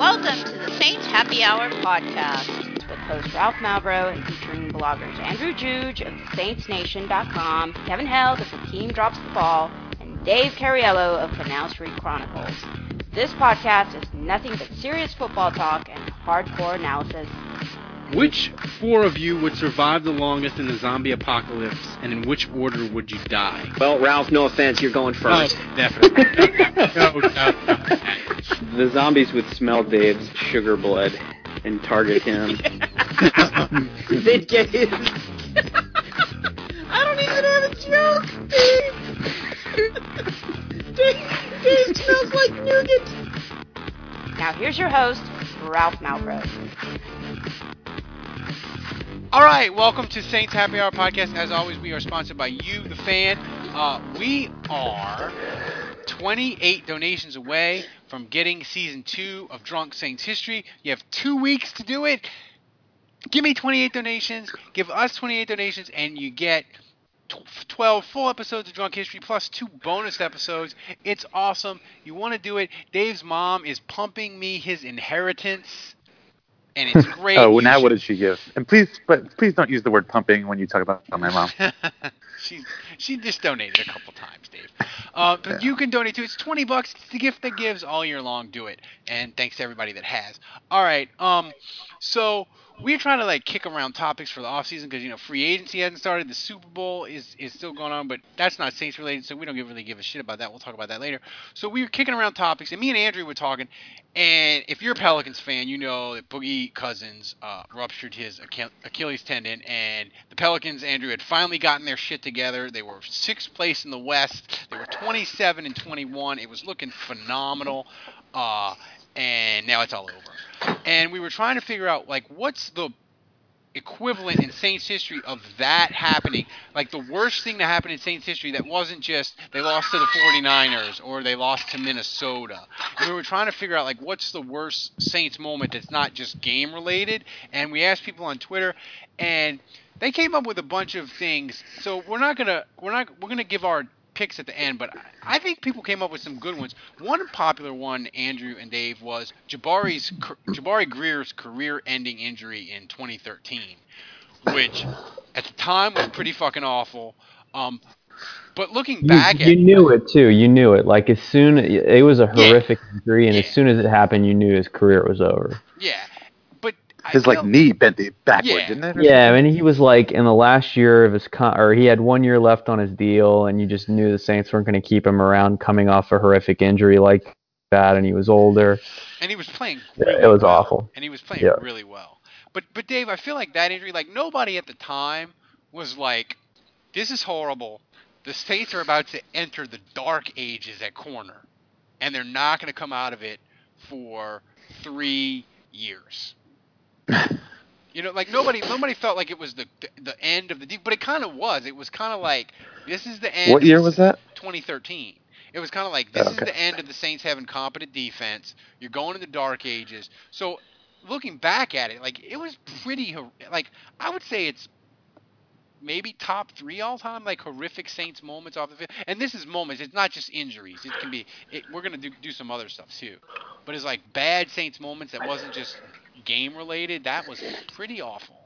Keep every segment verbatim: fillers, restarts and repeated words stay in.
Welcome to the Saints Happy Hour podcast with host Ralph Malbrough and featuring bloggers Andrew Juge of the Saints Nation dot com, Kevin Held of The Team Drops the Ball, and Dave Cariello of Canal Street Chronicles. This podcast is nothing but serious football talk and hardcore analysis. Which four of you would survive the longest in the zombie apocalypse, and in which order would you die? Well, Ralph, no offense, you're going first. Oh, definitely. no, no, no. The zombies would smell Dave's sugar blood and target him. They'd get his... I don't even have a joke, Dave. Dave, Dave smells like nougat. Now here's your host, Ralph Malbrough. All right, welcome to Saints Happy Hour podcast. As always, we are sponsored by you, the fan. Uh, we are twenty-eight donations away from getting season two of Drunk Saints History. You have two weeks to do it. Give me twenty-eight donations. Give us twenty-eight donations, and you get twelve full episodes of Drunk History plus two bonus episodes. It's awesome. You want to do it. Dave's mom is pumping me his inheritance. And it's great. oh, now should... what did she give? And please, but please don't use the word pumping when you talk about my mom. she she just donated a couple times, Dave. Uh, but yeah. You can donate too. It's twenty bucks. It's the gift that gives all year long. Do it. And thanks to everybody that has. All right. Um. So we're trying to like kick around topics for the off season because you know free agency hasn't started. The Super Bowl is, is still going on, but that's not Saints related, so we don't really give a shit about that. We'll talk about that later. So we were kicking around topics, and me and Andrew were talking. And if you're a Pelicans fan, you know that Boogie Cousins uh, ruptured his Achilles tendon, and the Pelicans, Andrew, had finally gotten their shit together. They were sixth place in the West. They were twenty-seven and twenty-one. It was looking phenomenal, uh, and now it's all over. And we were trying to figure out, like, what's the equivalent in Saints history of that happening, like the worst thing to happen in Saints history that wasn't just they lost to the forty-niners or they lost to Minnesota. And we were trying to figure out like what's the worst Saints moment that's not just game related, and we asked people on Twitter and they came up with a bunch of things. So we're not gonna we're not we're gonna give our picks at the end, but I think people came up with some good ones. One popular one, Andrew and Dave, was Jabari's Jabari Greer's career-ending injury in twenty thirteen, which at the time was pretty fucking awful. Um, but looking you, back you at you knew it too. You knew it. Like as soon it was a horrific yeah, injury, and yeah. as soon as it happened, you knew his career was over. Yeah. His like knee bent it backward, yeah. didn't it? Yeah, I mean he was like in the last year of his con, or he had one year left on his deal, and you just knew the Saints weren't going to keep him around coming off a horrific injury like that, and he was older. And he was playing. Really yeah, it was well. awful. And he was playing yeah. really well. But but Dave, I feel like that injury, like nobody at the time was like, "This is horrible. The Saints are about to enter the dark ages at corner, and they're not going to come out of it for three years." You know, like nobody, nobody felt like it was the the, the end of the deep, but it kind of was. It was kind of like this is the end. What year was that? twenty thirteen. It was kind of like this okay. is the end of the Saints having competent defense. You're going in the dark ages. So, looking back at it, like it was pretty. Like I would say it's maybe top three all time, like horrific Saints moments off the field. And this is moments. It's not just injuries. It can be. It, we're gonna do do some other stuff too, but it's like bad Saints moments that wasn't just game related. That was pretty awful.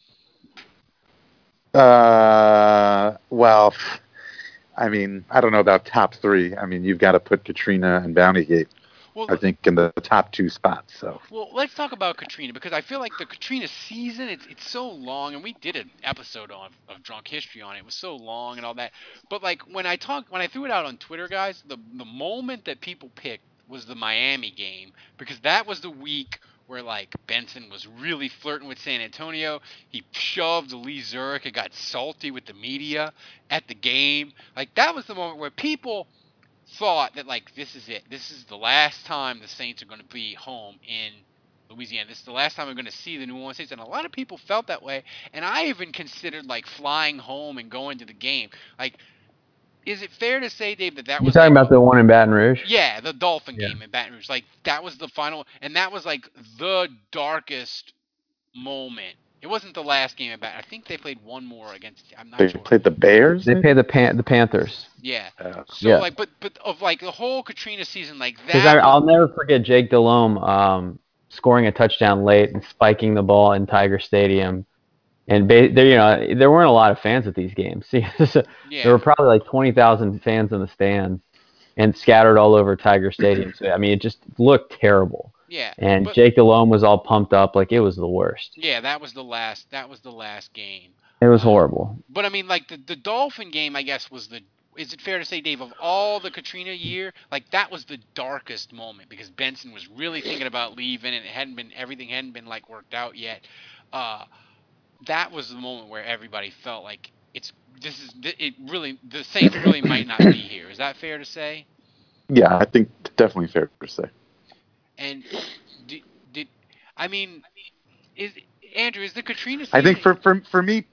Uh, well, I mean, I don't know about top three. I mean, you've got to put Katrina and Bountygate, well, I think, in the top two spots. So. Well, let's talk about Katrina because I feel like the Katrina season, it's it's so long, and we did an episode on of Drunk History on it. It was so long and all that. But like when I talked, when I threw it out on Twitter, guys, the the moment that people picked was the Miami game because that was the week where like Benson was really flirting with San Antonio. He shoved Lee Zurich and got salty with the media at the game. Like that was the moment where people thought that like this is it. This is the last time the Saints are going to be home in Louisiana. This is the last time we're going to see the New Orleans Saints. And a lot of people felt that way. And I even considered like flying home and going to the game. Like, is it fair to say, Dave, that that You're was talking like, about the one in Baton Rouge? Yeah, the Dolphin yeah. game in Baton Rouge. Like that was the final, and that was like the darkest moment. It wasn't the last game in Baton. I think they played one more against. I'm not they sure. They played the Bears. They played the Pan- the Panthers. Yeah. Uh, so yeah. like, but but of like the whole Katrina season, like that. Because I'll never forget Jake Delhomme. Um, scoring a touchdown late and spiking the ball in Tiger Stadium. And ba- there, you know, there weren't a lot of fans at these games. Yeah. There were probably like twenty thousand fans in the stands and scattered all over Tiger Stadium. So, I mean, it just looked terrible. Yeah. And but, Jake Delhomme was all pumped up like it was the worst. Yeah, that was the last. That was the last game. It was um, horrible. But I mean, like the the Dolphin game, I guess was the. Is it fair to say, Dave, of all the Katrina year, like that was the darkest moment because Benson was really thinking about leaving and it hadn't been everything hadn't been like worked out yet. Uh, that was the moment where everybody felt like it's this is it really the Saints really might not be here. Is that fair to say? Yeah, I think definitely fair to say. And did, did I mean is Andrew is the Katrina season? I think for for for me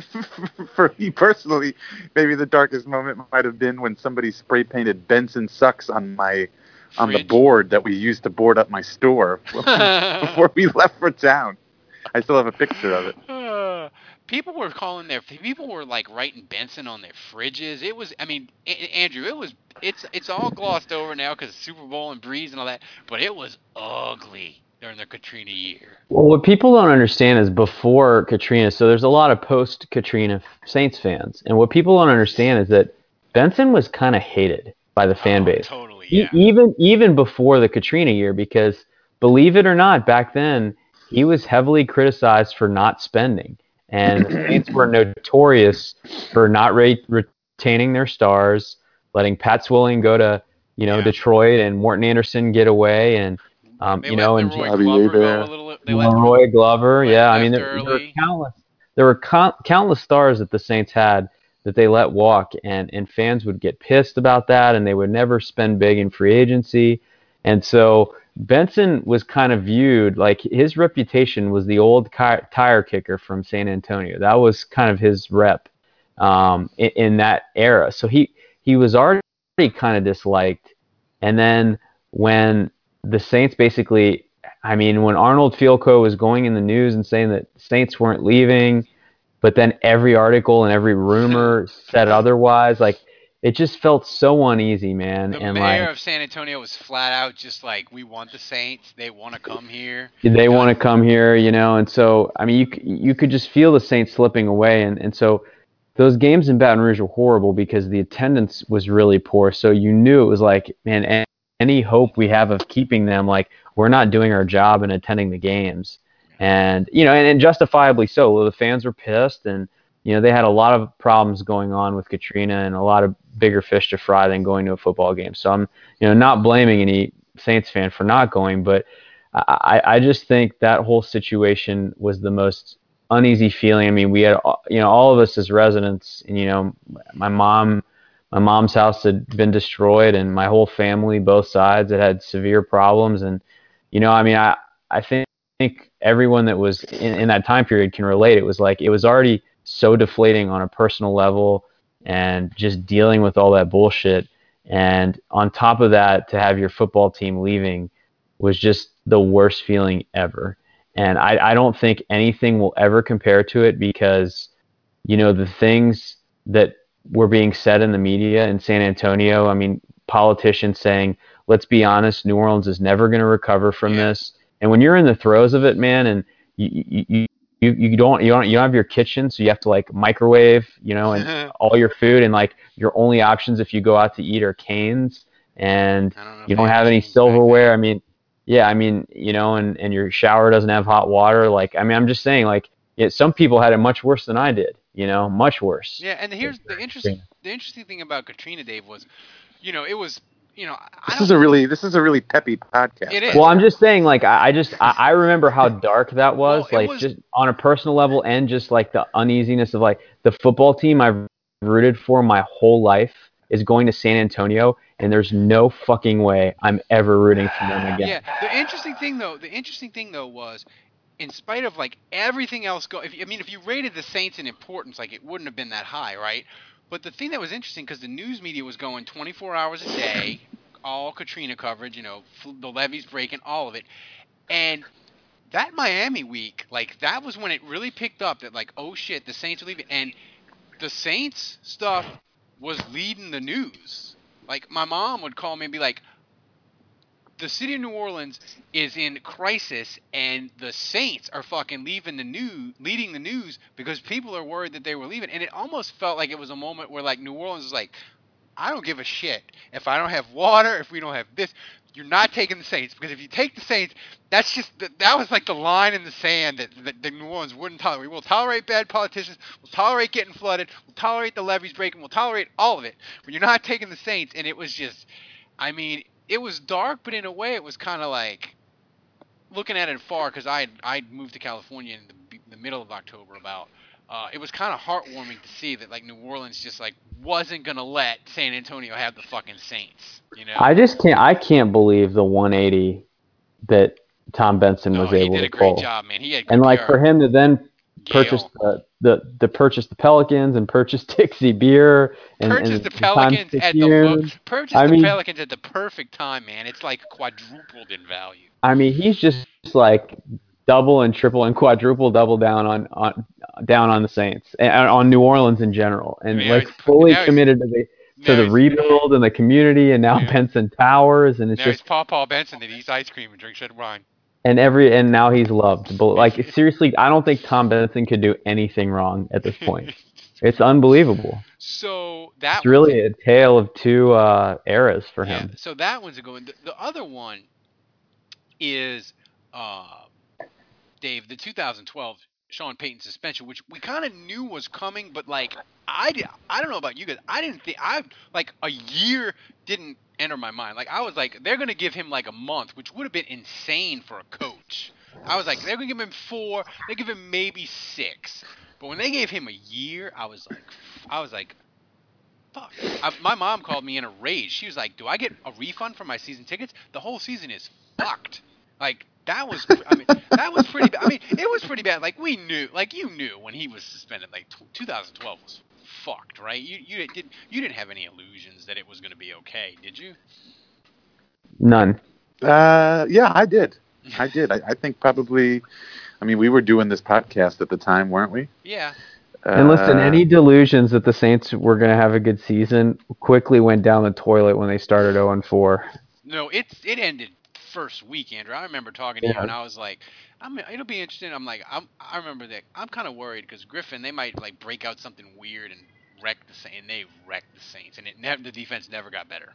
for me personally, maybe the darkest moment might have been when somebody spray painted Benson sucks on my on Fridge? the board that we used to board up my store before we left for town. I still have a picture of it. Uh, people were calling their people were like writing Benson on their fridges. It was, I mean, a- Andrew, it was it's it's all glossed over now because Super Bowl and Breeze and all that, but it was ugly during the Katrina year. Well, what people don't understand is before Katrina, so there's a lot of post-Katrina Saints fans, and what people don't understand is that Benson was kind of hated by the fan Oh, base. totally, yeah. E- even even before the Katrina year, because believe it or not, back then he was heavily criticized for not spending, and the Saints were notorious for not re- retaining their stars, letting Pat Swilling go to you know Yeah. Detroit and Morton Anderson get away, and um, They you let know, and Leroy Bobby Glover Hebert. go a little. They let Leroy Glover, Leroy yeah. I left mean, there, there were early. countless, there were count, countless stars that the Saints had that they let walk, and, and fans would get pissed about that, and they would never spend big in free agency. And so Benson was kind of viewed, like his reputation was the old ki- tire kicker from San Antonio. That was kind of his rep um, in, in that era. So he, he was already kind of disliked. And then when the Saints basically, I mean, when Arnold Fielko was going in the news and saying that Saints weren't leaving, but then every article and every rumor said otherwise, like it just felt so uneasy, man. The and mayor like of San Antonio was flat out just like, we want the Saints. They want to come here. they God. want to come here, you know. And so, I mean, you c- you could just feel the Saints slipping away, and and so those games in Baton Rouge were horrible because the attendance was really poor. So you knew it was like, man, a- any hope we have of keeping them, like we're not doing our job and attending the games. And, you know, and, and justifiably so. The fans were pissed, and, you know, they had a lot of problems going on with Katrina and a lot of bigger fish to fry than going to a football game. So I'm, you know, not blaming any Saints fan for not going, but I, I just think that whole situation was the most uneasy feeling. I mean, we had, you know, all of us as residents, and, you know, my mom, my mom's house had been destroyed, and my whole family, both sides, had had severe problems. And, you know, I mean, I, I think, think everyone that was in, in that time period can relate. It was like, it was already so deflating on a personal level and just dealing with all that bullshit. And on top of that, to have your football team leaving was just the worst feeling ever. And I, I don't think anything will ever compare to it because, you know, the things that were being said in the media in San Antonio, I mean, politicians saying, let's be honest, New Orleans is never going to recover from Yeah. this. And when you're in the throes of it, man, and you, you, you, you, you don't, you don't, you don't have your kitchen, so you have to like microwave, you know, and all your food, and like your only options if you go out to eat are canes, and I don't know you if don't they have any changed back silverware. then. I mean, yeah, I mean, you know, and, and your shower doesn't have hot water. Like, I mean, I'm just saying, like, yeah, some people had it much worse than I did, you know, much worse. Yeah, and here's the interesting the interesting thing about Katrina, Dave, was, you know, it was, you know, I This don't, is a really this is a really peppy podcast. It is. Well, I'm just saying, like, I, I just, I, I remember how dark that was, Well, it like, was- just on a personal level, and just, like, the uneasiness of, like, the football team I've rooted for my whole life is going to San Antonio, and there's no fucking way I'm ever rooting for them again. Yeah, the interesting thing though, the interesting thing though was, in spite of like everything else go, if, I mean, if you rated the Saints in importance, like it wouldn't have been that high, right? But the thing that was interesting, because the news media was going twenty-four hours a day, all Katrina coverage, you know, the levees breaking, all of it, and that Miami week, like that was when it really picked up. That like, oh shit, the Saints are leaving, and the Saints stuff was leading the news. Like my mom would call me and be like, the city of New Orleans is in crisis, and the Saints are fucking leaving the news, leading the news because people are worried that they were leaving. And it almost felt like it was a moment where like New Orleans was like, I don't give a shit if I don't have water, if we don't have this. You're not taking the Saints, because if you take the Saints, that's just that was like the line in the sand that, that, that New Orleans wouldn't tolerate. We'll tolerate bad politicians. We'll tolerate getting flooded. We'll tolerate the levees breaking. We'll tolerate all of it. But you're not taking the Saints, and it was just, I mean, it was dark, but in a way, it was kind of like looking at it far, because I I moved to California in the, the middle of October about. Uh, it was kind of heartwarming to see that like New Orleans just like wasn't gonna let San Antonio have the fucking Saints, you know. I just can't. I can't believe the one eighty that Tom Benson was oh, able to pull. He did a great job, man. He had good and like P R. for him to then Gale. purchase the, the the purchase the Pelicans and purchase Dixie Beer and purchase and the Pelicans at the lo- purchase I the mean, Pelicans at the perfect time, man. It's like quadrupled in value. I mean, he's just like double and triple and quadruple double down on, on down on the Saints and on New Orleans in general, and Yeah, like he's- fully now he's- committed to the to now the he's- rebuild and the community, and now Yeah. Benson Towers, and it's Now just he's Paul Paul Benson that eats ice cream and drinks red wine. and every and now he's loved. But like seriously, I don't think Tom Benson could do anything wrong at this point. It's unbelievable. So that It's really a tale of two uh, eras for yeah, him. So that one's a good one. The, the other one is uh, Dave, the two thousand twelve Sean Payton suspension, which we kind of knew was coming, but like I did, I don't know about you guys, I didn't think I like a year didn't enter my mind. Like I was like, they're gonna give him like a month, which would have been insane for a coach. I was like, they're gonna give him four, they give him maybe six, but when they gave him a year, I was like, I was like. Fuck. I, my mom called me in a rage. She was like, "Do I get a refund for my season tickets? The whole season is fucked." Like that was, I mean, that was pretty bad. I mean, it was pretty bad. Like we knew, like you knew when he was suspended. Like t- twenty twelve was fucked, right? You you did you didn't have any illusions that it was going to be okay, did you? None. Uh, yeah, I did. I did. I, I think probably. I mean, we were doing this podcast at the time, weren't we? Yeah. And listen, Uh, any delusions that the Saints were going to have a good season quickly went down the toilet when they started oh and four. No, it it ended first week, Andrew. I remember talking to Yeah. you, and I was like, "I'm it'll be interesting." I'm like, I'm, I remember that I'm kind of worried because Griffin, they might like break out something weird and wreck the Saints, and they wrecked the Saints, and it never the defense never got better.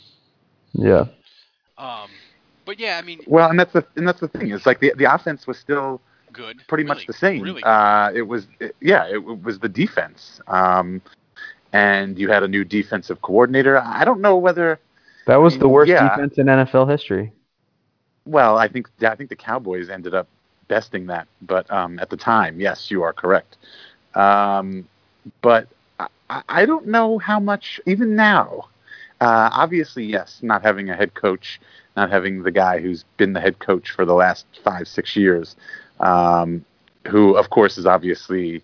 Yeah. Um, but yeah, I mean, Well, and that's the and that's the thing. It's like the the offense was still good, pretty really, much the same. Really, uh, it was it, yeah, it, it was the defense, um, and you had a new defensive coordinator. I don't know whether That was I mean, the worst yeah. defense in N F L history. Well, I think I think the Cowboys ended up besting that, but um, at the time, yes, you are correct. Um, but I, I don't know how much even now. Uh, obviously, yes, not having a head coach, not having the guy who's been the head coach for the last five, six years, um, who, of course, is obviously,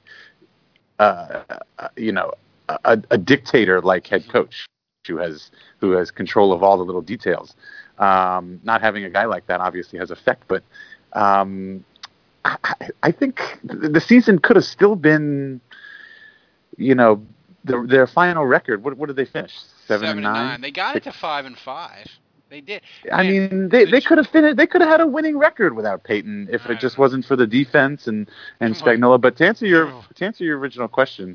uh, uh, you know, a, a dictator-like head coach who has who has control of all the little details. Um, not having a guy like that obviously has effect, but um, I, I think the season could have still been, you know, the, their final record. What, what did they finish? Seven, seven and nine? nine. They got it to five and five. They did. I Man, mean, they, the- they could have finished. They could have had a winning record without Peyton if I it just don't know. wasn't for the defense and and Come on. Spagnuolo. But to answer your Oh. to answer your original question,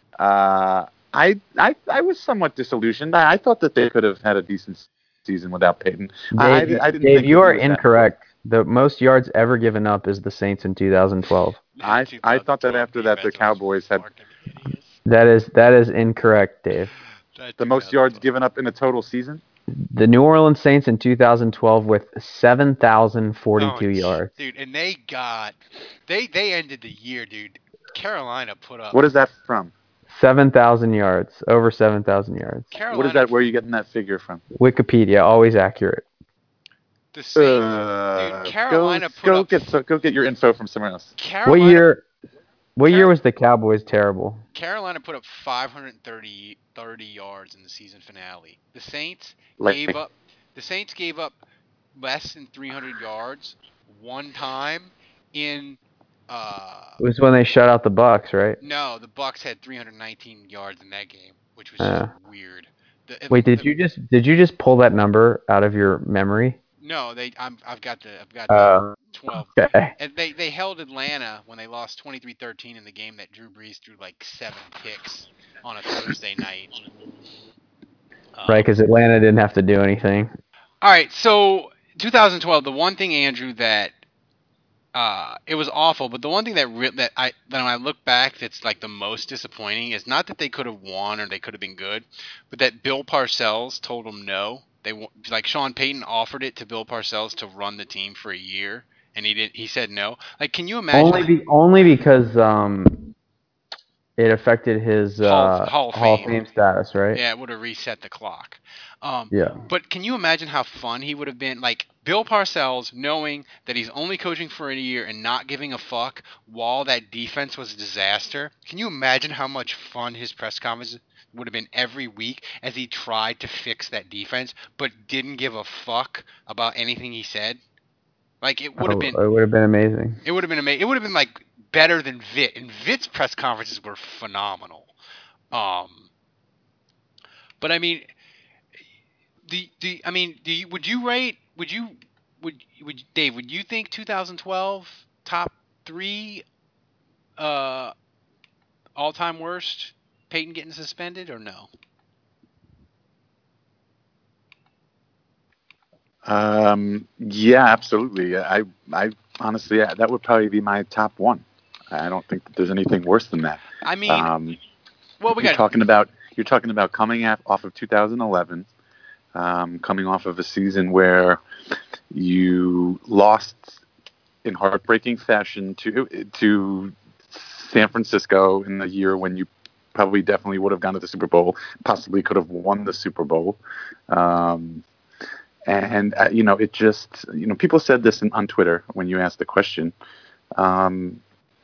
uh, I I I was somewhat disillusioned. I, I thought that they could have had a decent season without Peyton. I, Dave, I, I didn't Dave think you that he are was that- incorrect. The most yards ever given up is the Saints in two thousand twelve. I- I thought that after that, the defense was Cowboys had- fucking hideous. That is that is incorrect, Dave. That The most yards two thousand twelve. given up in a total season. The New Orleans Saints in two thousand twelve with seven thousand forty-two Oh, yards. dude, and they got they they ended the year, dude. Carolina put up. What is that from? seven thousand yards, over seven thousand yards. Carolina, What is that? Where are you getting that figure from? Wikipedia, always accurate. The Saints, Uh, dude, Carolina go, put go up. get so, go get your info from somewhere else. Carolina, What year? What year Car- was the Cowboys terrible? Carolina put up five hundred thirty, thirty yards in the season finale. The Saints Like- gave up. The Saints gave up less than three hundred yards one time in. Uh, It was when they shut out the Bucks, right? no, the Bucks had three hundred nineteen yards in that game, which was Uh. just weird. The, Wait, did the- you just did you just pull that number out of your memory? No, they. I'm. I've got the. I've got the Uh, twelve. okay. And they they held Atlanta when they lost twenty-three thirteen in the game that Drew Brees threw like seven picks on a Thursday night. Um, Right, because Atlanta didn't have to do anything. All right, so twenty twelve. The one thing, Andrew, that uh, it was awful, but the one thing that re- that I that when I look back, that's like the most disappointing is not that they could have won or they could have been good, but that Bill Parcells told them no. They wa- like Sean Payton offered it to Bill Parcells to run the team for a year, and he didn't. He said no. Like, can you imagine? Only be, only because um, it affected his Hall, uh, Hall of Hall of Fame. Fame status, right? Yeah, it would have reset the clock. Um, Yeah. But can you imagine how fun he would have been? Like, Bill Parcells, knowing that he's only coaching for a year and not giving a fuck while that defense was a disaster. Can you imagine how much fun his press conference would have been every week as he tried to fix that defense but didn't give a fuck about anything he said? Like, it would have Oh, been... It would have been amazing. It would have been amazing. It would have been, like, better than Vitt. And Vitt's press conferences were phenomenal. Um... But I mean, do, do I mean, do you, would you rate? Would you would would Dave? Would you think twenty twelve top three, uh, all time worst? Peyton getting suspended or no? Um, yeah, absolutely. I, I honestly, yeah, that would probably be my top one. I don't think that there's anything worse than that. I mean, Um, well, we you're got talking about you're talking about coming af- off of two thousand eleven, um, coming off of a season where you lost in heartbreaking fashion to to San Francisco in the year when you probably definitely would have gone to the Super Bowl, possibly could have won the Super Bowl. Um, and uh, you know, it just you know, people said this in, on Twitter when you asked the question. Um,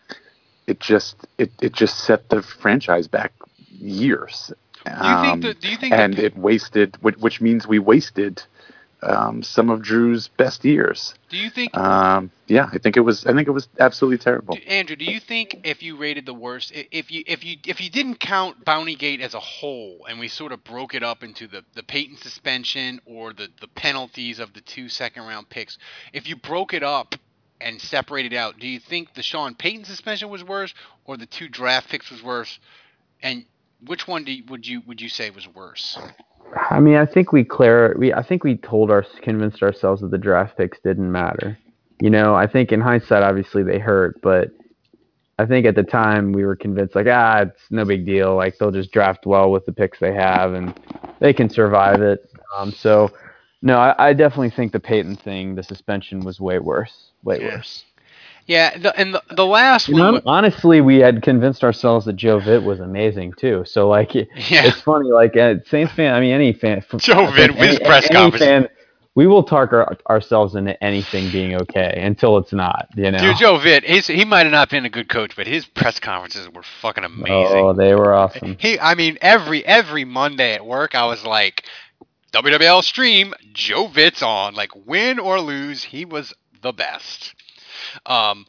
it just it, it just set the franchise back years. Do you think Um, the, Do you think and the, it wasted, which, which means we wasted um, some of Drew's best years. Do you think? Um, yeah, I think it was. I think it was absolutely terrible. Do, Andrew, do you think if you rated the worst, if you if you if you didn't count Bountygate as a whole, and we sort of broke it up into the, the Peyton suspension or the, the penalties of the two second round picks, if you broke it up and separated out, do you think the Sean Payton suspension was worse or the two draft picks was worse? And which one do you, would you would you say was worse? I mean, I think we clar- we I think we told our convinced ourselves that the draft picks didn't matter. You know, I think in hindsight, obviously they hurt, but I think at the time we were convinced, like, ah, it's no big deal. Like, they'll just draft well with the picks they have, and they can survive it. Um, so, no, I, I definitely think the Peyton thing, the suspension, was way worse. Way Yeah. worse. Yeah, the, and the, the last You one. know, honestly, we had convinced ourselves that Joe Vitt was amazing too. So, like, it, Yeah. it's funny. Like, uh, Saints fan, I mean, any fan, Joe Vitt, any, his press any conference. fan, we will talk our, ourselves into anything being okay until it's not. You know, Dude, Joe Vitt, his, he might have not been a good coach, but his press conferences were fucking amazing. Oh, they were awesome. He, I mean, every every Monday at work, I was like, W W L stream, Joe Vitt's on. Like, win or lose, he was the best. Um,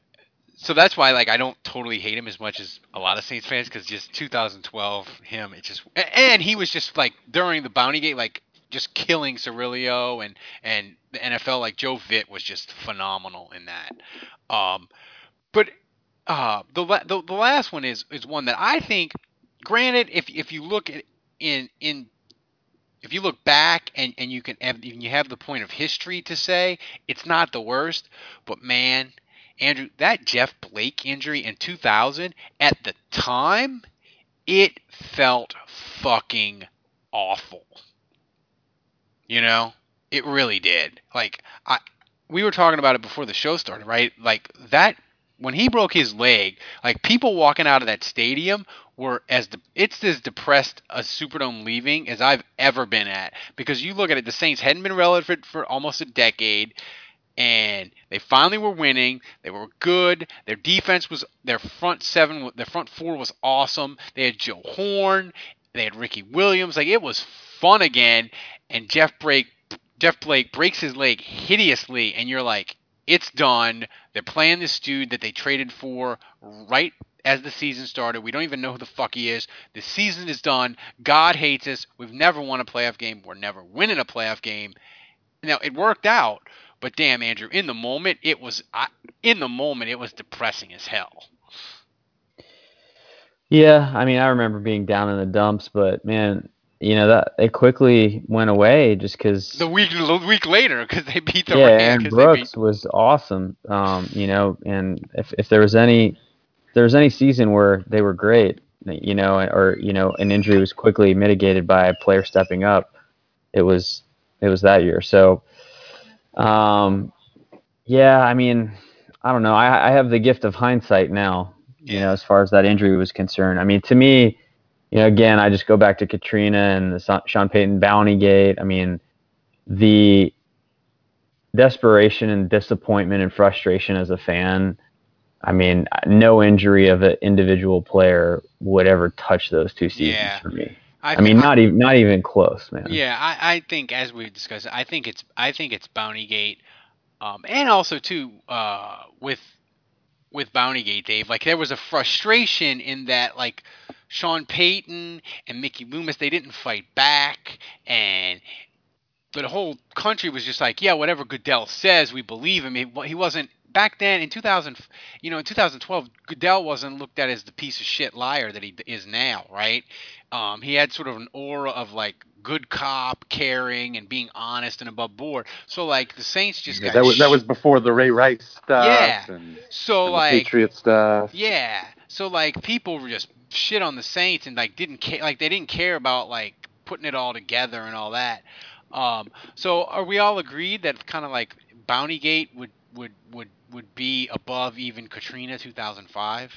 so that's why, like, I don't totally hate him as much as a lot of Saints fans, because just two thousand twelve, him, it just, and he was just like during the Bountygate, like just killing Cirillo and and the N F L. Like, Joe Vitt was just phenomenal in that. Um, but uh, the, the the last one is is one that I think. Granted, if if you look at in in if you look back and, and you can have, you have the point of history to say it's not the worst, but man, Andrew, that Jeff Blake injury in two thousand, at the time, it felt fucking awful. You know, it really did. Like, I we were talking about it before the show started, right? Like, that when he broke his leg, like, people walking out of that stadium were as de- it's as depressed a Superdome leaving as I've ever been at, because you look at it, the Saints hadn't been relevant for almost a decade, and they finally were winning. They were good. Their defense was, their front seven, their front four was awesome. They had Joe Horn, they had Ricky Williams. Like, it was fun again. And Jeff Blake, Jeff Blake breaks his leg hideously, and you're like, it's done. They're playing this dude that they traded for right as the season started. We don't even know who the fuck he is. The season is done. God hates us. We've never won a playoff game. We're never winning a playoff game. Now it worked out, but damn, Andrew, in the moment it was I, in the moment it was depressing as hell. Yeah, I mean, I remember being down in the dumps, but man, you know that it quickly went away just because. The week the week later, because they beat the Yeah, Rams. Aaron Brooks was awesome. Um, you know, and if if there was any if there was any season where they were great, you know, or you know, an injury was quickly mitigated by a player stepping up, it was it was that year. So, um, yeah, I mean, I don't know. I I have the gift of hindsight now. You Yeah. know, as far as that injury was concerned. I mean, to me, you know, again, I just go back to Katrina and the Sean Payton bounty gate. I mean, the desperation and disappointment and frustration as a fan. I mean, no injury of an individual player would ever touch those two seasons Yeah. for me. I, I mean, not even not even close, man. Yeah, I, I think as we discussed, I think it's I think it's Bountygate, um, and also too uh, with with Bountygate, Dave. Like there was a frustration in that, like Sean Payton and Mickey Loomis, they didn't fight back, and the whole country was just like, yeah, whatever Goodell says, we believe him. He, he wasn't back then in two thousand, you know, in two thousand twelve. Goodell wasn't looked at as the piece of shit liar that he is now, right? Um, he had sort of an aura of like good cop, caring, and being honest and above board. So like the Saints just Yeah, got that was sh- that was before the Ray Rice stuff. Yeah. And, so and like the Patriot stuff. Yeah. So like people were just shit on the Saints and like didn't care, like they didn't care about like putting it all together and all that. Um, so are we all agreed that kind of like Bountygate would would would would be above even Katrina two thousand five?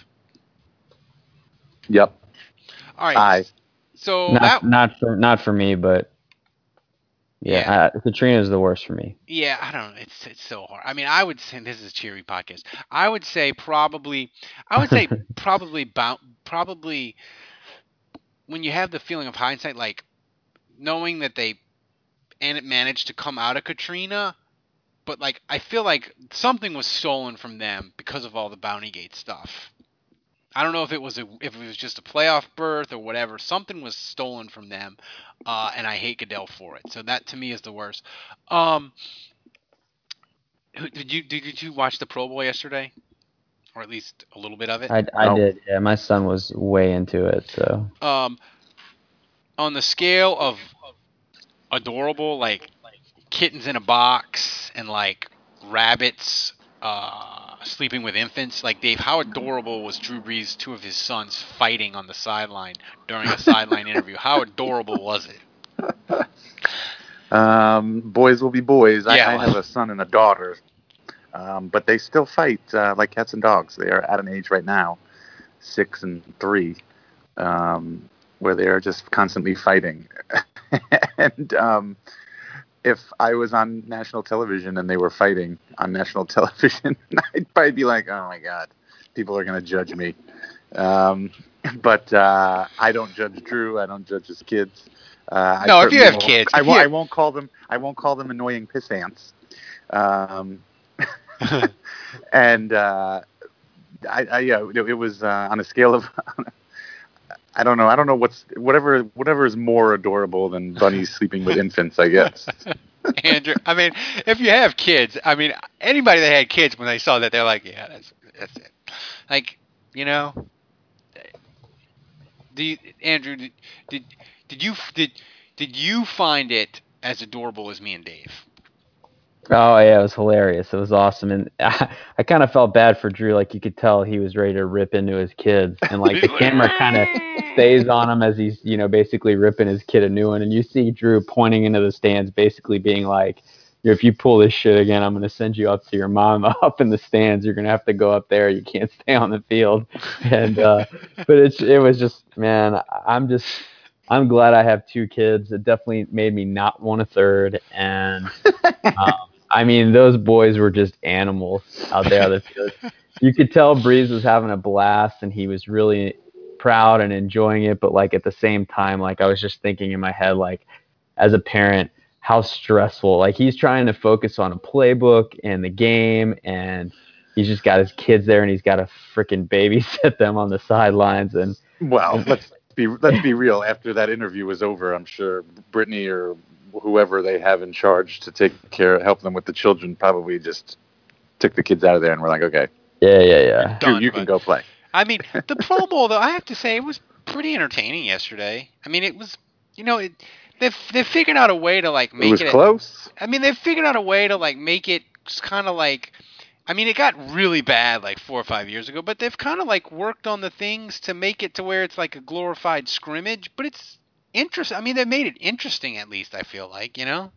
Yep. All right. Aye. So not that not for not for me, but yeah, Yeah. I, Katrina's the worst for me. Yeah, I don't know. It's it's so hard. I mean, I would say this is a cheery podcast. I would say probably I would say probably Bount probably when you have the feeling of hindsight, like knowing that they and it managed to come out of Katrina, but like I feel like something was stolen from them because of all the Bountygate stuff. I don't know if it was a, if it was just a playoff berth or whatever. Something was stolen from them, uh, and I hate Goodell for it. So that to me is the worst. Um, did you did you watch the Pro Bowl yesterday, or at least a little bit of it? I, I No. did. Yeah, my son was way into it. So Um, on the scale of adorable, like kittens in a box and like rabbits uh, sleeping with infants. Like, Dave, how adorable was Drew Brees' two of his sons fighting on the sideline during a sideline interview? How adorable was it? Um, boys will be boys. I, Yeah, I well- have a son and a daughter, um, but they still fight uh, like cats and dogs. They are at an age right now, six and three, um, where they are just constantly fighting. and um, if I was on national television and they were fighting on national television, I'd probably be like, "Oh my God, people are going to judge me." Um, but uh, I don't judge Drew. I don't judge his kids. Uh, No, I if you certainly have won't- kids, I if won't. you- I won't call them. I won't call them annoying piss ants. Um, and uh, I, I, yeah, it, it was uh, on a scale of. I don't know. I don't know what's whatever whatever is more adorable than bunnies sleeping with infants. I guess. Andrew, I mean, if you have kids, I mean, anybody that had kids when they saw that, they're like, yeah, that's that's it. Like, you know, do you, Andrew, did, did did you did did you find it as adorable as me and Dave? oh yeah, it was hilarious. It was awesome, and I, I kind of felt bad for Drew. Like you could tell he was ready to rip into his kids, and like the camera kind of stays on him as he's you know basically ripping his kid a new one, and you see Drew pointing into the stands, basically being like, "If you pull this shit again, I'm gonna send you up to your mom up in the stands. You're gonna have to go up there. You can't stay on the field." And uh, but it's it was just man, I'm just. I'm glad I have two kids. It definitely made me not want a third, and um, I mean, those boys were just animals out there on the field. You could tell Breeze was having a blast and he was really proud and enjoying it. But like at the same time, like I was just thinking in my head, like as a parent, how stressful. Like he's trying to focus on a playbook and the game, and he's just got his kids there and he's got to freaking babysit them on the sidelines. And Well, let's be let's be real. After that interview was over, I'm sure Brittany or whoever they have in charge to take care, help them with the children, probably just took the kids out of there and were like, okay, Yeah, yeah, yeah. Done, you, you can but- go play. I mean, the Pro Bowl, though, I have to say, it was pretty entertaining yesterday. I mean, it was, you know, it, they've they've figured out a way to like make It was it. close. I mean, they've figured out a way to like make it kind of like. I mean, it got really bad like four or five years ago, but they've kind of like worked on the things to make it to where it's like a glorified scrimmage, but it's interesting. I mean, they made it interesting at least. I feel like, you know.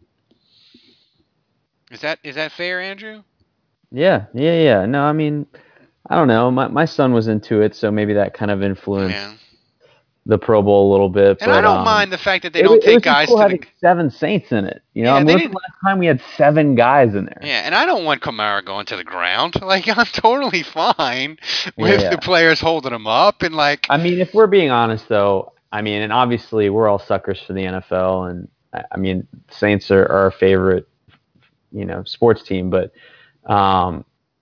Is that is that fair, Andrew? Yeah, yeah, yeah. No, I mean, I don't know. My my son was into it, so maybe that kind of influenced Yeah. the Pro Bowl a little bit. And but, I don't um, mind the fact that they it, don't was- it take was just guys cool to having the. seven Saints in it. You know, Yeah, I mean, they when's the didn't- last time we had seven guys in there? Yeah, and I don't want Kamara going to the ground. Like, I'm totally fine with Yeah. the players holding him up and like. I mean, if we're being honest, though, I mean, and obviously we're all suckers for the N F L, and I I mean, Saints are, are our favorite, you know, sports team. But um,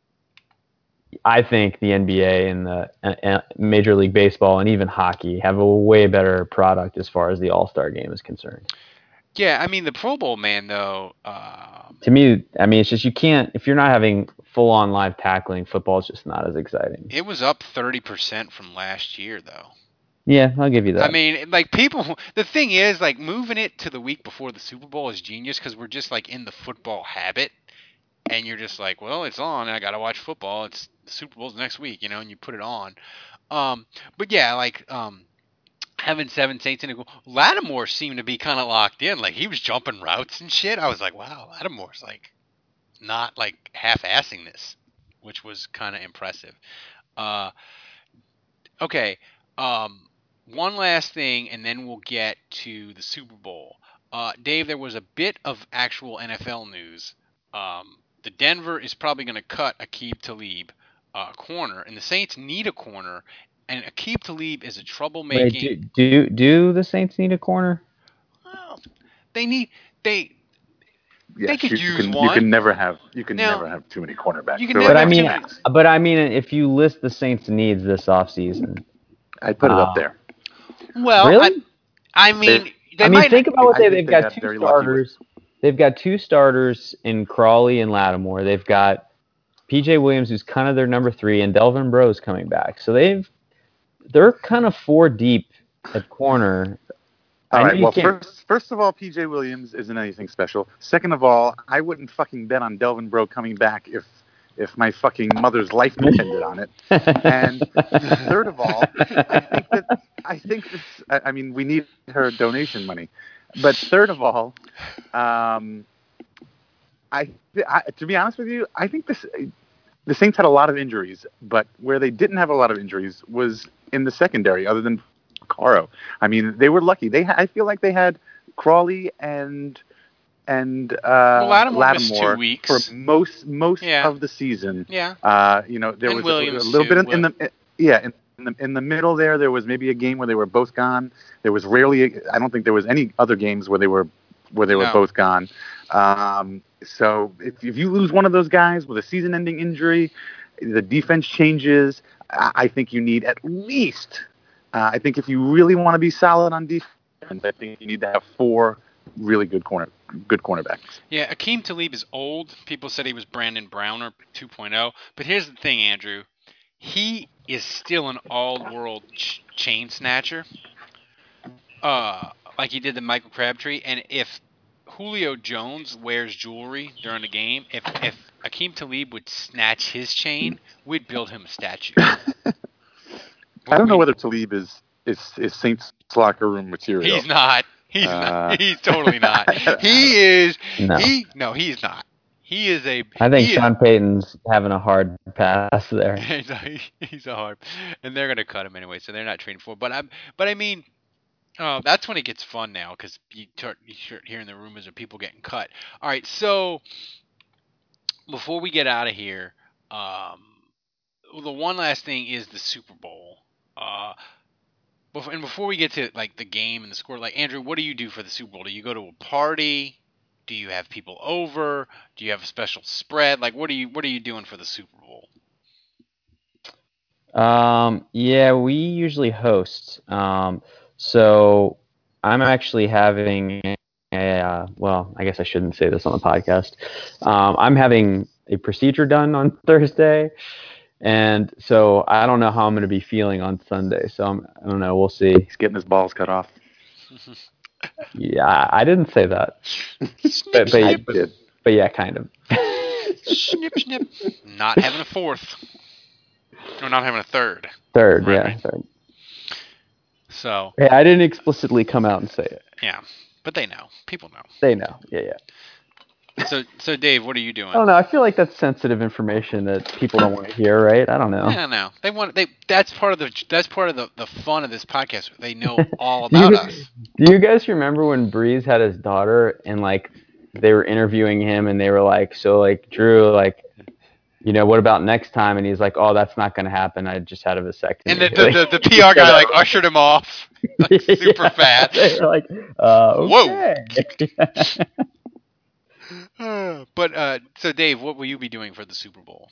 I think the N B A and the uh, uh, Major League Baseball and even hockey have a way better product as far as the All Star game is concerned. Yeah, I mean the Pro Bowl, man. Though, uh, To me, I mean, it's just you can't if you're not having full on live tackling. Football is just not as exciting. it was up thirty percent from last year, though. Yeah, I'll give you that. I mean, like people. The thing is, like moving it to the week before the Super Bowl is genius because we're just like in the football habit, and you're just like, well, it's on. I gotta watch football. It's the Super Bowl's next week, you know, and you put it on. Um, but yeah, like um, having seven Saints in a goal. Lattimore seemed to be kind of locked in. Like he was jumping routes and shit. I was like, wow, Lattimore's like not like half-assing this, which was kind of impressive. Uh, okay. Um, one last thing, and then we'll get to the Super Bowl. Uh, Dave, there was a bit of actual N F L news. Um, the Denver is probably going to cut Aqib Talib, uh, corner, and the Saints need a corner. And Aqib Talib is a troublemaking. Wait, do, do do the Saints need a corner? Well, they need they. Yes, could you, use can, one. You can never have you can Now, never have too many cornerbacks. you can They're never But I have like too mean, many. but I mean, if you list the Saints' needs this offseason, I put it uh, up there. Well, really? I, I mean, they I mean, might. think about what I they, think they've they got got two very lucky with- starters. They've got two starters in Crawley and Lattimore. They've got P J Williams, who's kind of their number three, and Delvin Breaux's coming back. So they've they're kind of four deep at corner. I All know right. you Well, can't- first, first of all, P J Williams isn't anything special. Second of all, I wouldn't fucking bet on Delvin Breaux coming back if if my fucking mother's life depended on it. And third of all, I think that I think this. I, I mean, we need her donation money. But third of all, um, I, I to be honest with you, I think this the Saints had a lot of injuries, but where they didn't have a lot of injuries was in the secondary, other than Caro. I mean, they were lucky. They ha- I feel like they had Crawley and and uh, Well, Lattimore missed two Lattimore weeks. for most most Yeah. of the season. Yeah. Uh, you know, there And was Williams, a, a little too, bit in, in the yeah in, in the in the middle there. There was maybe a game where they were both gone. There was rarely. I don't think there was any other games where they were where they were No. both gone. Um, so if, if you lose one of those guys with a season-ending injury, the defense changes. I, I think you need at least. Uh, I think if you really want to be solid on defense, I think you need to have four really good corner good cornerbacks. Yeah, Akeem Talib is old. People said he was Brandon Browner two point oh. But here's the thing, Andrew. He is still an all-world ch- chain snatcher, uh, like he did the Michael Crabtree. And if Julio Jones wears jewelry during the game, if if Akeem Talib would snatch his chain, we'd build him a statue. I don't know whether Talib is is, is Saints locker room material. He's not. He's Uh, not. He's totally not. He is. No. He no. He's not. He is a. I think he Sean is, Payton's having a hard pass there. he's, a, he's a hard, and they're gonna cut him anyway, so they're not trading for. But I'm. But I mean, oh, that's when it gets fun now because you start, you start hearing the rumors of people getting cut. All right, so before we get out of here, um, the one last thing is the Super Bowl. Uh, before, and before we get to like the game and the score, like Andrew, what do you do for the Super Bowl? Do you go to a party? Do you have people over? Do you have a special spread? Like, what are you what are you doing for the Super Bowl? Um, yeah, we usually host. Um, so I'm actually having a, uh, uh, well, I guess I shouldn't say this on the podcast. Um, I'm having a procedure done on Thursday, and so I don't know how I'm going to be feeling on Sunday. So I'm, I don't know. We'll see. He's getting his balls cut off. Yeah, I I didn't say that. Snip, But, but, I but, did. but yeah, kind of. snip, snip. Not having a fourth. Or not having a third. Third, Right, yeah, right. third. So, Hey, I didn't explicitly come out and say it. yeah. But they know. People know. They know. Yeah, yeah. So, so Dave, what are you doing? I don't know. I feel like that's sensitive information that people don't want to hear, right? I don't know. I don't know. They want they. That's part of the. That's part of the, the fun of this podcast. They know all Do you- about us. Do you guys remember when Breeze had his daughter and like they were interviewing him and they were like, so like Drew, like, you know, what about next time? And he's like, oh, that's not going to happen. I just had a vasectomy. And the the, the, the P R guy like ushered him off, like, super Yeah. fast. They were like, uh, Whoa. okay. But uh, so Dave, what will you be doing for the Super Bowl?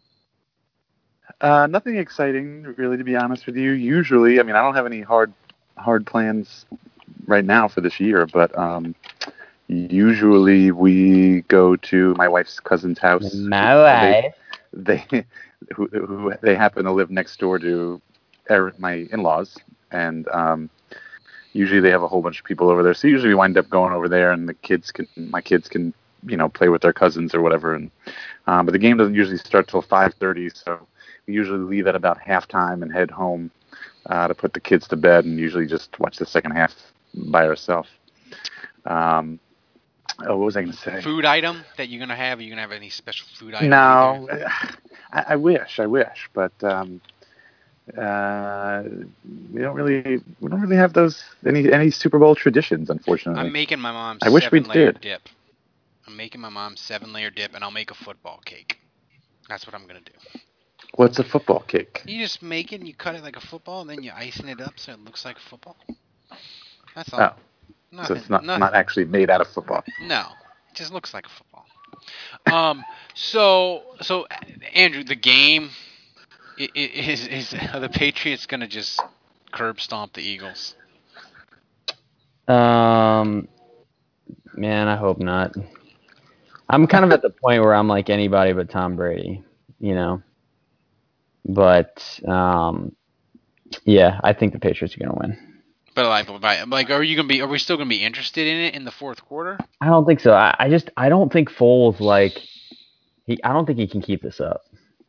Uh, nothing exciting, really, to be honest with you. Usually, I mean, I don't have any hard hard plans right now for this year, but um, usually we go to my wife's cousin's house. My wife. They, they who, who they happen to live next door to er, my in-laws, and um, usually they have a whole bunch of people over there. So usually we wind up going over there, and the kids can, my kids can, you know, play with their cousins or whatever. And um, but the game doesn't usually start till five thirty, so we usually leave at about halftime and head home uh, to put the kids to bed, and usually just watch the second half by ourselves. Um, oh, what was I going to say? Food item that you're gonna have? Are you gonna have any special food item? No, I, I wish, I wish, but um, uh, we don't really, we don't really have those any any Super Bowl traditions, unfortunately. I'm making my mom's I wish we seven layer did. dip. I'm making my mom's seven layer dip, and I'll make a football cake. That's what I'm gonna do. What's a football cake? You just make it, and you cut it like a football, and then you icing it up so it looks like a football. That's all. Oh, Nothing, so it's not nothing. not actually made out of football. No, it just looks like a football. Um. So, so Andrew, the game i- i- is is are the Patriots gonna just curb stomp the Eagles? Um, man, I hope not. I'm kind of at the point where I'm like anybody but Tom Brady, you know. But um, yeah, I think the Patriots are gonna win. But like, by- like, are you gonna be? Are we still gonna be interested in it in the fourth quarter? I don't think so. I, I just I don't think Foles like he. I don't think he can keep this up.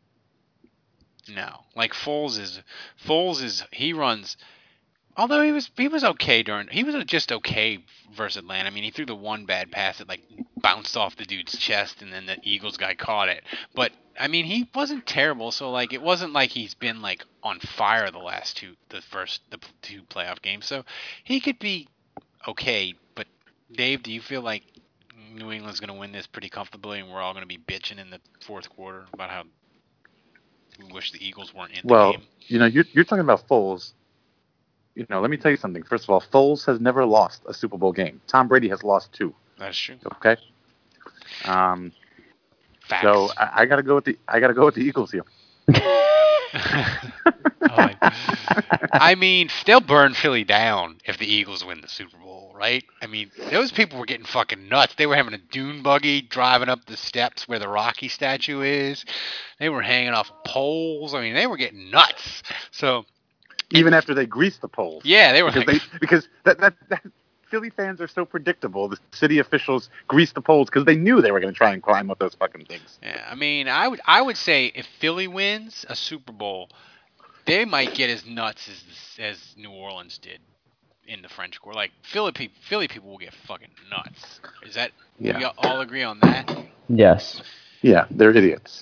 No, like Foles is Foles is he runs. Although he was he was okay during he was just okay versus Atlanta. I mean, he threw the one bad pass that like bounced off the dude's chest, and then the Eagles guy caught it. But I mean, he wasn't terrible. So like, it wasn't like he's been like on fire the last two, the first the two playoff games. So he could be okay. But Dave, do you feel like New England's going to win this pretty comfortably, and we're all going to be bitching in the fourth quarter about how we wish the Eagles weren't in the Well, game? you know, you're you're talking about Foles. You know, let me tell you something. First of all, Foles has never lost a Super Bowl game. Tom Brady has lost two. That's true. Okay. Um. Facts. So I, I gotta go with the I gotta go with the Eagles here. Oh, I mean, they'll burn Philly down if the Eagles win the Super Bowl, right? I mean, those people were getting fucking nuts. They were having a dune buggy driving up the steps where the Rocky statue is. They were hanging off poles. I mean, they were getting nuts. So, Even after they greased the poles. yeah, they were Because like, they because that that, that Philly fans are so predictable. The city officials greased the poles because they knew they were going to try and climb up those fucking things. yeah, I mean, I would I would say if Philly wins a Super Bowl, they might get as nuts as as New Orleans did in the French Quarter. Like Philly people, Philly people will get fucking nuts. Is that? Yeah. We all agree on that? Yes. Yeah, they're idiots.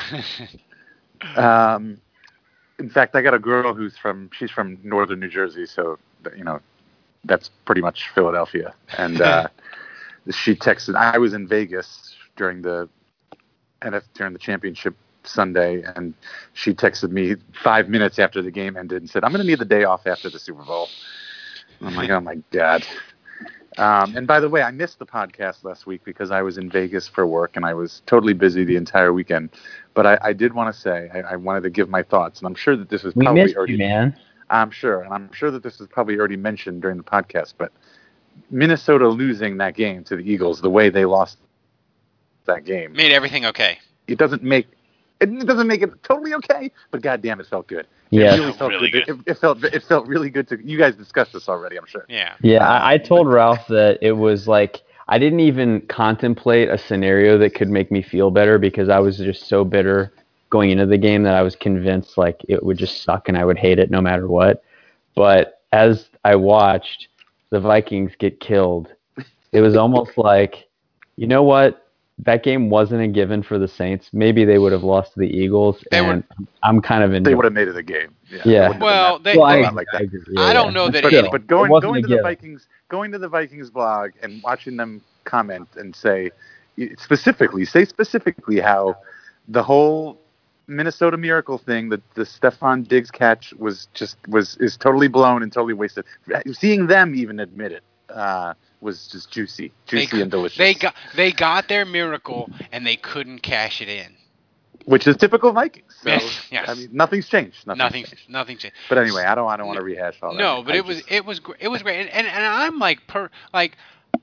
Um, in fact, I got a girl who's from she's from northern New Jersey, so you know that's pretty much Philadelphia. And uh, she texted. I was in Vegas during the and during the championship Sunday, and she texted me five minutes after the game ended and said, "I'm going to need the day off after the Super Bowl." I'm like, "Oh my god." Um, and by the way, I missed the podcast last week because I was in Vegas for work and I was totally busy the entire weekend. But I, I did want to say I, I wanted to give my thoughts, and I'm sure that this is We probably missed already. you, man. I'm sure, and I'm sure that this is probably already mentioned during the podcast. But Minnesota losing that game to the Eagles the way they lost that game Made everything okay. it doesn't make it doesn't make it totally okay, but goddamn, it felt good. Yeah. It really felt Really good. good. It, it felt it felt really good to. You guys discussed this already, I'm sure. Yeah. Yeah, Um, I, I told but- Ralph that it was like I didn't even contemplate a scenario that could make me feel better because I was just so bitter going into the game that I was convinced like it would just suck and I would hate it no matter what. But as I watched the Vikings get killed, it was almost like, you know what? That game wasn't a given for the Saints. Maybe they would have lost to the Eagles, They and I'm kind of They enjoying would have made it a game. Yeah. Yeah. it wouldn't have been Well, that- they, Well, they I, like that. I agree. Yeah, I don't yeah. know that But, any- but going It wasn't going a to the given. Vikings going to the Vikings blog and watching them comment and say specifically say specifically how the whole Minnesota Miracle thing, that the Stephon Diggs catch was just was is totally blown and totally wasted. Seeing them even admit it uh, was just juicy, juicy they, and delicious. They got they got their miracle and they couldn't cash it in. Which is typical Vikings. So, Yes, yes. I mean, nothing's changed. Nothing's Nothing, changed. nothing changed. But anyway, I don't. I don't want to rehash all that. No, but I it was just- it was gr- it was great, and, and and I'm like per like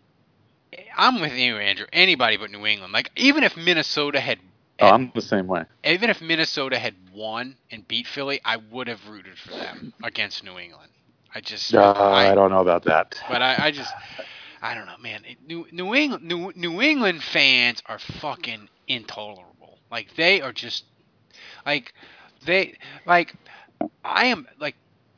I'm with you, Andrew. Anybody but New England. Like even if Minnesota had, Oh, had I'm the same way. even if Minnesota had won and beat Philly, I would have rooted for them against New England. I just Uh, I, don't know about that. But I, I just I don't know, man. It, New New England New New England fans are fucking intolerable. Like they are just like they like I am like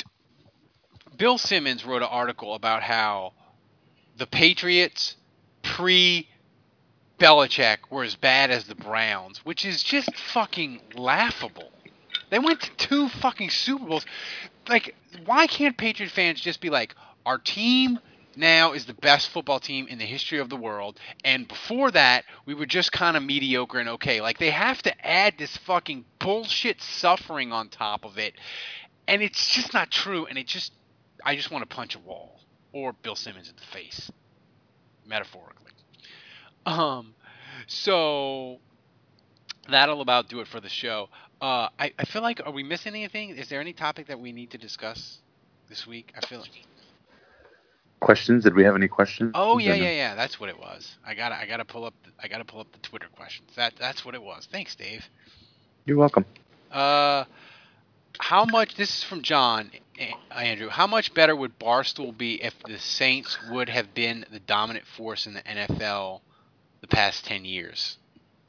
Bill Simmons wrote an article about how the Patriots pre Belichick were as bad as the Browns, which is just fucking laughable. They went to two fucking Super Bowls. Like, why can't Patriot fans just be like, our team now is the best football team in the history of the world, and before that, we were just kind of mediocre and okay. Like, they have to add this fucking bullshit suffering on top of it, and it's just not true, and it just, I just want to punch a wall, or Bill Simmons in the face, metaphorically. Um, so that'll about do it for the show. Uh, I, I feel like, are we missing anything? Is there any topic that we need to discuss this week? I feel like. Questions? Did we have any questions? Oh yeah, Or no? yeah, yeah. That's what it was. I gotta, I gotta pull up, the, I gotta pull up the Twitter questions. That, that's what it was. Thanks, Dave. You're welcome. Uh, how much? This is from John, uh, Andrew. How much better would Barstool be if the Saints would have been the dominant force in the N F L the past ten years?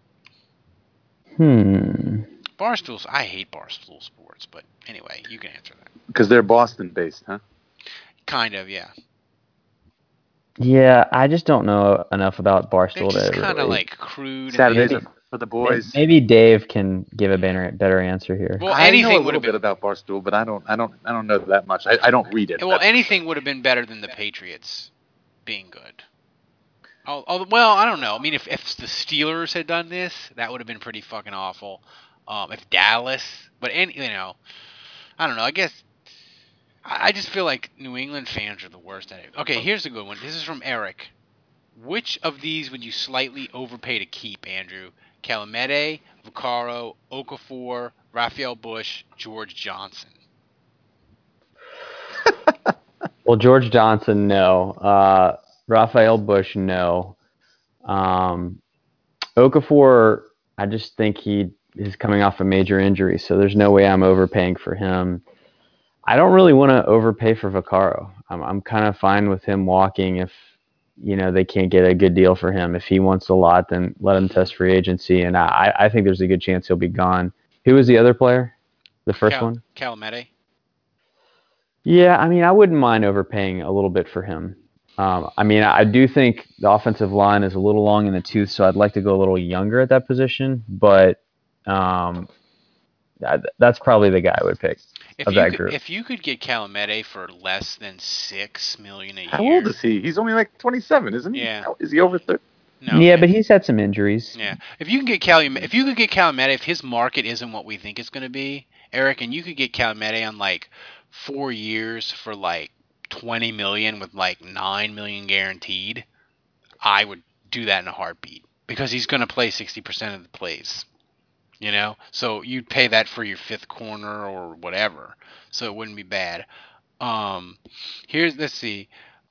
Hmm. Barstool's. I hate Barstool Sports, but anyway, you can answer that. Because they're Boston-based, huh? Kind of, yeah. Yeah, I just don't know enough about They're Barstool just to kind of really- like crude. Saturdays and are for the boys. Maybe Dave can give a better better answer here. Well, I know anything a would little have been. bit about Barstool, but I don't. I don't. I don't know that much. I, I don't read it. Well, That's- anything would have been better than the Patriots being good. Oh, oh, well, I don't know. I mean, if, if the Steelers had done this, that would have been pretty fucking awful. Um, if Dallas, but any, you know, I don't know. I guess I, I just feel like New England fans are the worst at it. Okay, here's a good one. This is from Eric. Which of these would you slightly overpay to keep, Andrew? Calamete, Vaccaro, Okafor, Raphael Bush, George Johnson. Well, George Johnson, no. Uh, Raphael Bush, no. Um, Okafor, I just think he is coming off a major injury, so there's no way I'm overpaying for him. I don't really want to overpay for Vaccaro. I'm, I'm kind of fine with him walking if, you know, they can't get a good deal for him. If he wants a lot, then let him test free agency, and I, I think there's a good chance he'll be gone. Who was the other player? The first Cal- one? Calamete. Yeah, I mean, I wouldn't mind overpaying a little bit for him. Um, I mean, I do think the offensive line is a little long in the tooth, so I'd like to go a little younger at that position. But um, that, that's probably the guy I would pick If of you that could, group. if you could get Calamete for less than six million a year, How old is he? He's only like twenty-seven, isn't he? Yeah. How- Is he over thirty? No, yeah, man. but he's had some injuries. Yeah, if you can get Calumet, if you could get Calumet, if his market isn't what we think it's going to be, Eric, and you could get Calumet on like four years for like twenty million with like nine million guaranteed, I would do that in a heartbeat because he's going to play sixty percent of the plays. You know, so you'd pay that for your fifth corner or whatever, so it wouldn't be bad. Um, here's let's see.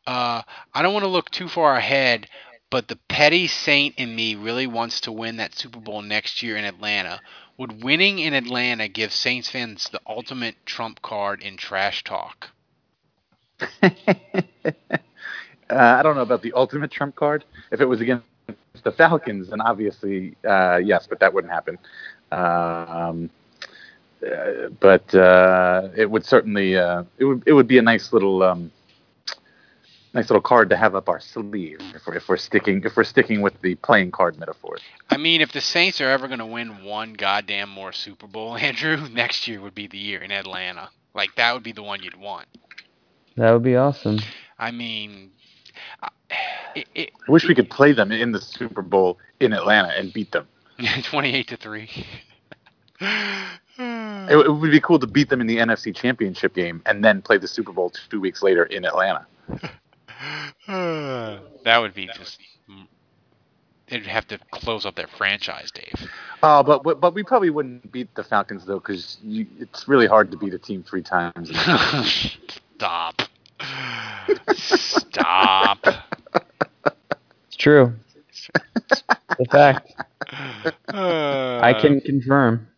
Uh, I don't want to look too far ahead, but the petty Saint in me really wants to win that Super Bowl next year in Atlanta. Would winning in Atlanta give Saints fans the ultimate trump card in trash talk? uh, I don't know about the ultimate trump card. If it was against the Falcons, then obviously uh, yes, but that wouldn't happen. Um, uh, but uh, it would certainly uh, it would it would be a nice little um, nice little card to have up our sleeve if we're, if we're sticking if we're sticking with the playing card metaphors. I mean, if the Saints are ever going to win one goddamn more Super Bowl, Andrew, next year would be the year in Atlanta. Like, that would be the one you'd want. That would be awesome. I mean, it, it, I wish we could play them in the Super Bowl in Atlanta and beat them. twenty-eight to three. It, it would be cool to beat them in the N F C Championship game and then play the Super Bowl two weeks later in Atlanta. That would be just... They'd have to close up their franchise, Dave. Oh, but but we probably wouldn't beat the Falcons, though, because it's really hard to beat a team three times. Stop. Stop. It's true. It's a fact. Uh, I can confirm.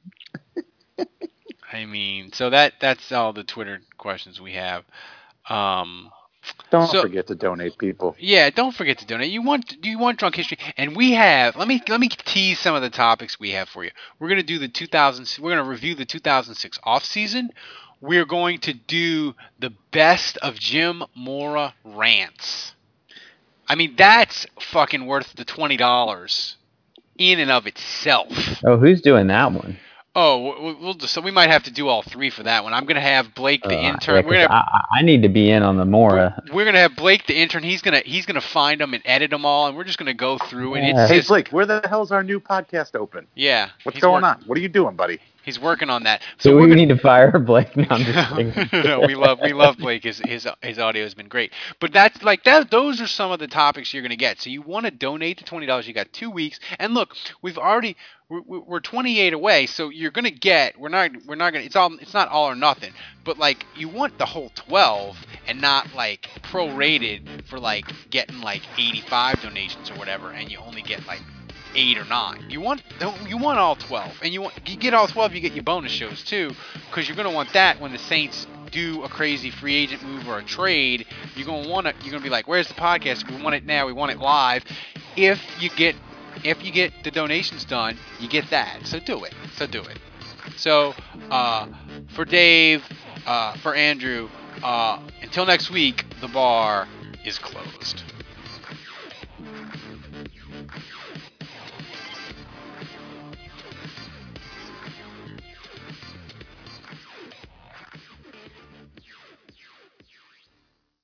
I mean, so that that's all the Twitter questions we have. Um, Don't so, forget to donate, people. Yeah, don't forget to donate. You want you want Drunk History, and we have. Let me let me tease some of the topics we have for you. We're gonna do the two thousand. We're gonna review the two thousand six off season. We're going to do the best of Jim Mora rants. I mean, that's fucking worth the twenty dollars in and of itself. Oh, who's doing that one? Oh, we'll just, so we might have to do all three for that one. I'm gonna have Blake the Uh, intern. yeah, we're gonna have, I, I need to be in on the Mora. we're gonna have Blake the intern. He's gonna he's gonna find them and edit them all, and we're just gonna go through and Yeah. it's Hey, just, Blake, where the hell's our new podcast open? yeah. What's he's going work- on? What are you doing, buddy? He's working on that. So Do we're we gonna, need to fire Blake? No, I'm just kidding. no, we love we love Blake. His his his audio has been great. But that's like that. Those are some of the topics you're gonna get. So you want to donate the twenty dollars. You got two weeks. And look, we've already we're, we're twenty-eight away. So you're gonna get. We're not we're not gonna. It's all. It's not all or nothing. But like you want the whole twelve and not like prorated for like getting like eighty-five donations or whatever, and you only get like eight or nine. You want you want all twelve, and you want you get all twelve. You get your bonus shows too, because you're gonna want that when the Saints do a crazy free agent move or a trade. You're gonna want to. You're gonna be like, "Where's the podcast? We want it now. We want it live." If you get if you get the donations done, you get that. So do it. So do it. So uh, for Dave, uh, for Andrew, uh, until next week, the bar is closed.